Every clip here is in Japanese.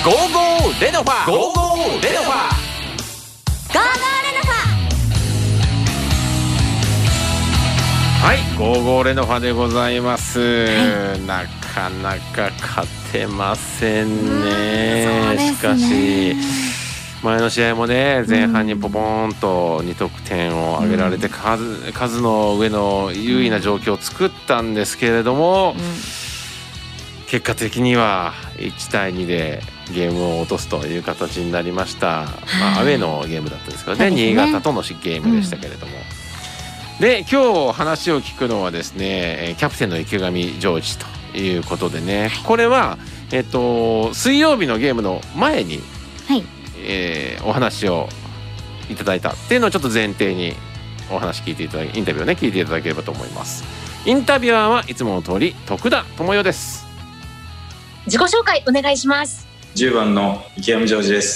ゴーゴーレノファゴーゴーレノファゴーゴーレノファ。 はい、ゴーゴーレノファでございます、なかなか勝てませんね。しかし前の試合もね、前半にポポーンと2得点を挙げられて、数の上の優位な状況を作ったんですけれども、結果的には1対2でゲームを落とすという形になりました。アウェーのゲームだったんですけどね、新潟とのゲームでしたけれども、で今日話を聞くのはですね、キャプテンの池上ジョージということでね、これは、水曜日のゲームの前に、お話をいただいたっていうのをちょっと前提にお話聞いていただき、インタビューをね聞いていただければと思います。インタビュアーはいつもの通り徳田智代です。 自己紹介お願いします。 10番の池上ジョージです。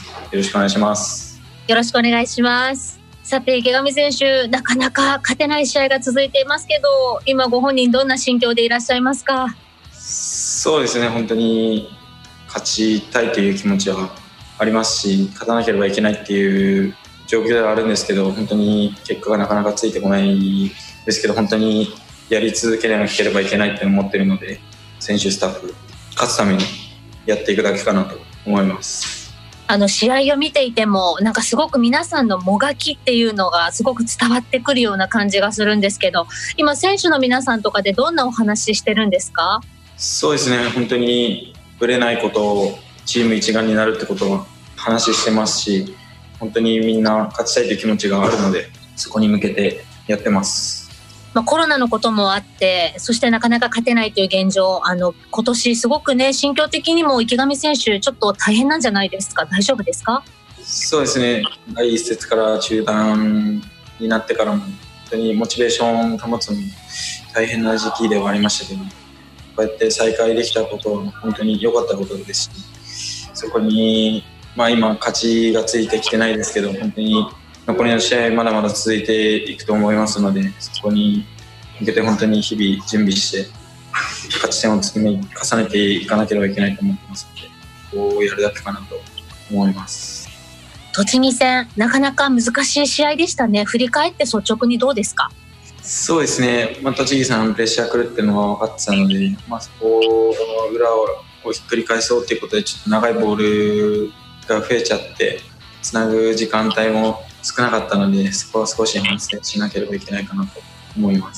よろしくお願いします。 よろしくお願いします。さて池上選手、なかなか勝てない試合が続いていますけど、今ご本人どんな心境でいらっしゃいますか？ そうですね、本当に勝ちたいという気持ちはありますし、勝たなければいけないっていう状況ではあるんですけど、本当に結果がなかなかついてこないですけど、本当にやり続けなければいけないって思ってるので、選手スタッフ勝つためにやっていくだけかなと思います。 試合を見ていてもなんかすごく皆さんのもがきっていうのがすごく伝わってくるような感じがするんですけど、今選手の皆さんとかでどんなお話してるんですか？ そうですね、本当にぶれないことを、チーム一丸になるってことは話してますし、本当にみんな勝ちたいという気持ちがあるので、そこに向けてやってます。 コロナのこともあって、そしてなかなか勝てないという現状、今年すごくね、心境的にも池上選手ちょっと大変なんじゃないですか？大丈夫ですか？そうですね、第一節から中断になってからも本当にモチベーションを保つのも大変な時期ではありましたけど、こうやって再開できたことは本当に良かったことですし、そこに、今勝ちがついてきてないですけど、本当に残りの試合まだまだ続いていくと思いますので、そこに向けて本当に日々準備して勝ち点を積み重ねていかなければいけないと思ってますので、こうやるだけかなと思います。 栃木戦なかなか難しい試合でしたね。振り返って率直にどうですか？ そうですね、栃木さんプレッシャー来るっていうのは分かってたので、そこの裏をひっくり返そうっていうことで、ちょっと長いボールが増えちゃってつなぐ時間帯も少なかったので、そこは少し反省しなければいけないかなと思います。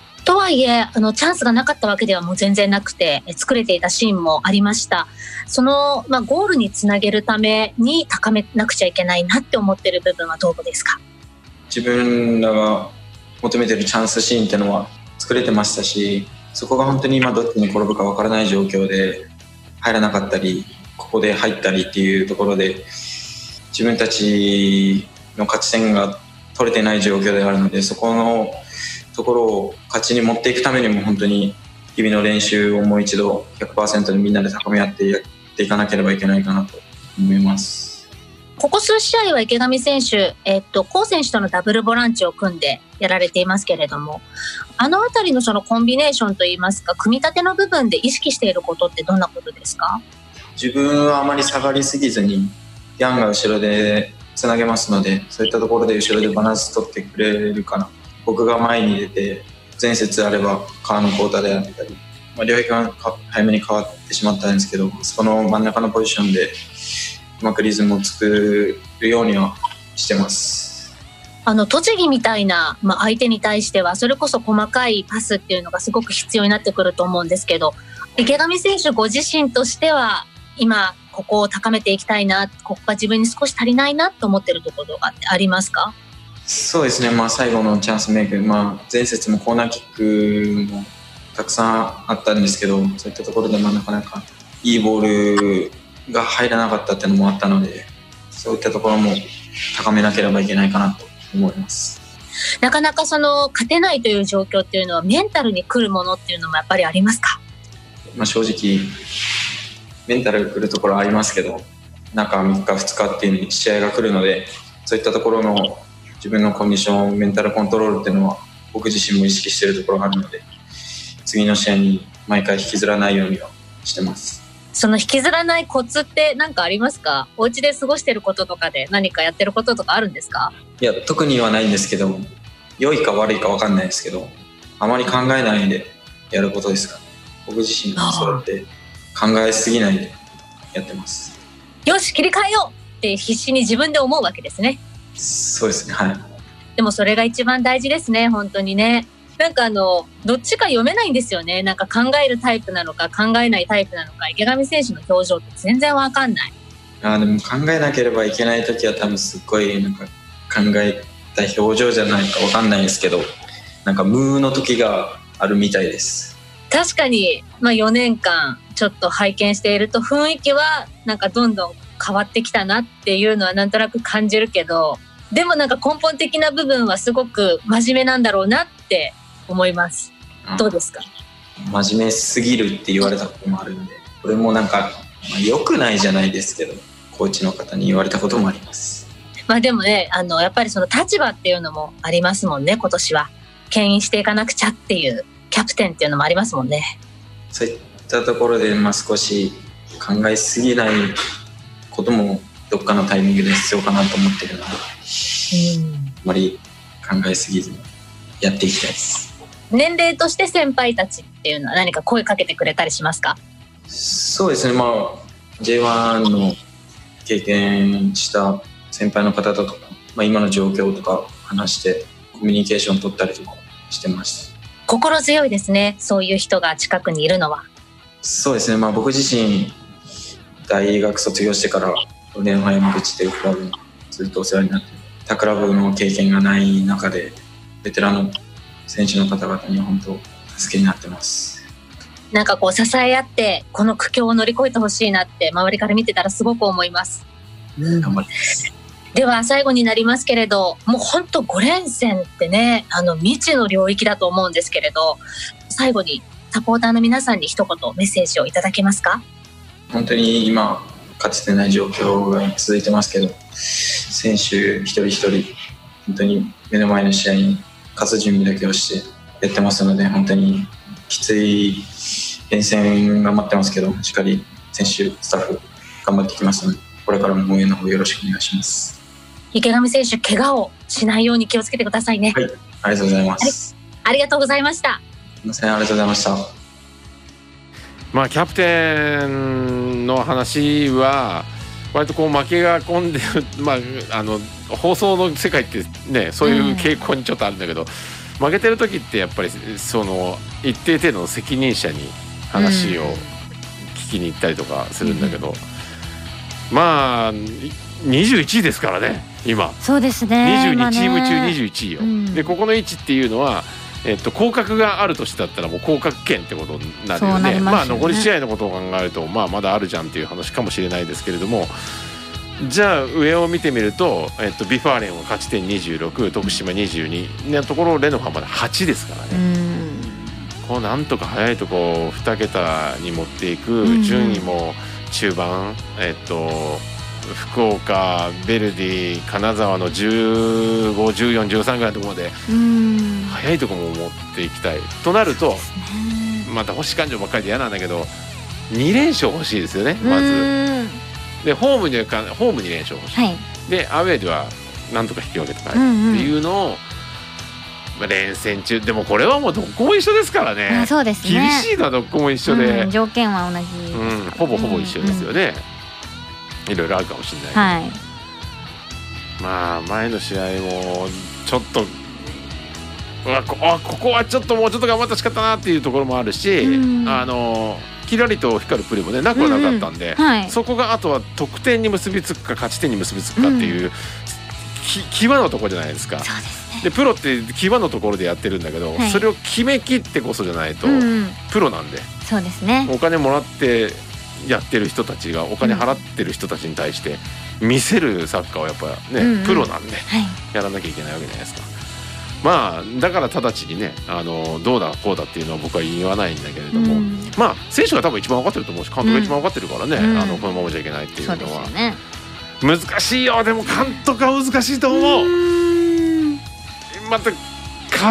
とはいえチャンスがなかったわけではもう全然なくて、作れていたシーンもありました。その、ゴールにつなげるために高めなくちゃいけないなって思ってる部分はどうですか？ 自分らが求めてるチャンスシーンっていうのは作れてましたし、そこが本当に今どっちに転ぶか分からない状況で入らなかったり、ここで入ったりっていうところで自分たちの勝ち点が取れてない状況であるので、そこのところを勝ちに持っていくためにも本当に日々の練習をもう一度 100% でみんなで高め合ってやっていかなければいけないかなと思います。 ここ数試合は池上選手、コウ選手とのダブルボランチを組んでやられていますけれども、あのあたりのそのコンビネーションといいますか、組み立ての部分で意識していることってどんなことですか？ 自分はあまり下がりすぎずにヤンが後ろでつなげますので、そういったところで後ろでバランス取ってくれるかな。僕が前に出て、前節あれば川野浩太であったり、両壁が早めに変わってしまったんですけど、その真ん中のポジションでうまくリズムを作るようにはしてます。 栃木みたいな、相手に対してはそれこそ細かいパスっていうのがすごく必要になってくると思うんですけど、池上選手ご自身としては今ここを高めていきたいな、ここが自分に少し足りないなと思ってるところがありますか？ そうですね、最後のチャンスメイク、前節もコーナーキックもたくさんあったんですけど、そういったところでなかなかいいボールが入らなかったっていうのもあったので、そういったところも高めなければいけないかなと思います。 なかなかその勝てないという状況っていうのはメンタルに来るものっていうのもやっぱりありますか？ 正直メンタルが来るところはありますけど、中3日2日っていうに試合が来るので、そういったところの自分のコンディション、メンタルコントロールっていうのは僕自身も意識しているところがあるので、次の試合に毎回引きずらないようにはしてます。 その引きずらないコツって何かありますか？お家で過ごしてることとかで何かやってることとかあるんですか？ いや、特にはないんですけど、良いか悪いか分かんないですけど、あまり考えないでやることですかね。僕自身そうやって考えすぎないでやってます。 よし、切り替えようって必死に自分で思うわけですね。 そうですね、はい。 でもそれが一番大事ですね、本当にね。なんかどっちか読めないんですよね。なんか考えるタイプなのか考えないタイプなのか、池上選手の表情って全然わかんない。 でも考えなければいけない時は多分すっごいなんか考えた表情じゃないかわかんないですけど、なんか無の時があるみたいです。 確かに、4年間ちょっと拝見していると雰囲気はなんかどんどん変わってきたなっていうのはなんとなく感じるけど、でもなんか根本的な部分はすごく真面目なんだろうなって思います。どうですか？ 真面目すぎるって言われたこともあるんで、これもなんか、良くないじゃないですけど、コーチの方に言われたこともあります。 でもね、やっぱりその立場っていうのもありますもんね。今年は牽引していかなくちゃっていうキャプテンっていうのもありますもんね。 そういったところで、少し考えすぎないこともどっかのタイミングで必要かなと思ってるので、あまり考えすぎずにやっていきたいです。 年齢として先輩たちっていうのは何か声かけてくれたりしますか？ そうですね、J1 の経験した先輩の方とか、今の状況とか話してコミュニケーション取ったりとかしてました。 心強いですね、そういう人が近くにいるのは。 そうですね、僕自身大学卒業してからレンハ山口というクラブにずっとお世話になって、他クラブの経験がない中でベテランの選手の方々に本当助けになってます。 なんか支え合ってこの苦境を乗り越えてほしいなって周りから見てたらすごく思います。 頑張ります。 では最後になりますけれど、もう本当5連戦ってね、未知の領域だと思うんですけれど、最後にサポーターの皆さんに一言メッセージをいただけますか？ 本当に今かつてない状況が続いてますけど、選手一人一人本当に目の前の試合に勝つ準備だけをしてやってますので、本当にきつい連戦が待ってますけど、しっかり選手スタッフ頑張ってきますので、これからも応援の方よろしくお願いします。 池上選手、怪我をしないように気をつけてくださいね。 はい、ありがとうございます。 ありがとうございました。 すみません、ありがとうございました。 キャプテンの話は割と負けが込んでる、放送の世界ってね、そういう傾向にちょっとあるんだけど、負けてる時ってやっぱりその一定程度の責任者に話を聞きに行ったりとかするんだけど、21位ですからね今。 そうですね、 22チーム中21位よ、でここの位置っていうのは降格がある年だったらもう降格圏ってことになるよね。残り試合のことを考えるとまだあるじゃんっていう話かもしれないですけれども、じゃあ上を見てみると、ビファーレンは勝ち点26、徳島22のところレノファまで8ですからね。こうなんとか早いとこ2桁に持っていく、順位も中盤、福岡、ベルディ、金沢の15、14、13ぐらいのところまで早いところも持っていきたいとなると、また星感情ばっかりで嫌なんだけど2連勝欲しいですよね。まずでホーム2連勝欲しい、でアウェーではなんとか引き分けとかっていうのを、連戦中でもこれはもうどこも一緒ですからね。 そうですね、 厳しいのはどこも一緒で、 条件は同じ、 ほぼ一緒ですよね。いろいろあるかもしれないけど、前の試合もちょっとここはちょっともうちょっと頑張ってほしかったなっていうところもあるし、キラリと光るプレーもねなくはなかったんで、そこがあとは得点に結びつくか勝ち点に結びつくかっていう、際のところじゃないですか。 そうですね、 でプロって際のところでやってるんだけど、それを決めきってこそじゃないと、プロなんで。 そうですね、 お金もらってやってる人たちがお金払ってる人たちに対して見せるサッカーはやっぱね、プロなんでやらなきゃいけないわけじゃないですか。だから直ちにねどうだこうだっていうのは僕は言わないんだけれども、選手が多分一番分かってると思うし監督が一番分かってるからね、このままじゃいけないっていうのは難しいよ。でも監督は難しいと思う。また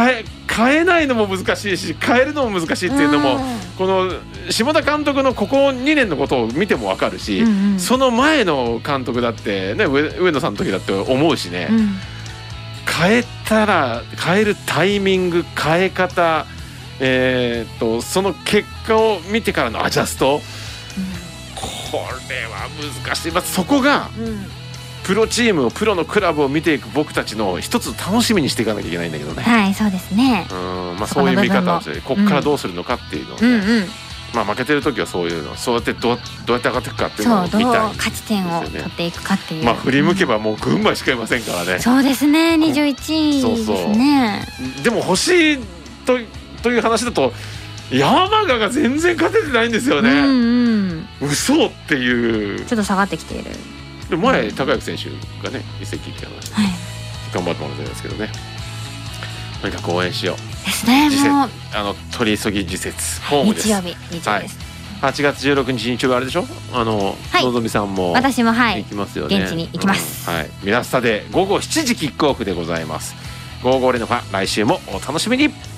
変えないのも難しいし変えるのも難しいっていうのも、この下田監督のここ2年のことを見ても分かるし、その前の監督だってね、上野さんの時だって思うしね、変えたら変えるタイミング、変え方、その結果を見てからのアジャスト、これは難しい。そこが、プロチームをプロのクラブを見ていく僕たちの一つ楽しみにしていかなきゃいけないんだけどね。 はい、そうですね。 そういう見方をして、ここからどうするのかっていうのをね、負けてる時はそういうの、そうやってどうやって上がっていくかっていうのを見たい、 どう勝ち点を取っていくかっていう。 振り向けばもう群馬しかいませんからね。 そうですね、21位ですね。 でも欲しいという話だと山賀が全然勝ててないんですよね。嘘っていう。 ちょっと下がってきている。 で前高之選手がね移籍っていうのは頑張ってもらいたいですけどね。とにかく応援しようですね。もう取り急ぎ次節ホームです。 日曜日です。 8月16日日曜日あれでしょ、のぞみさんも私も行きますよね。 現地に行きます。 ミラスタで午後7時キックオフでございます。55レノファ来週もお楽しみに。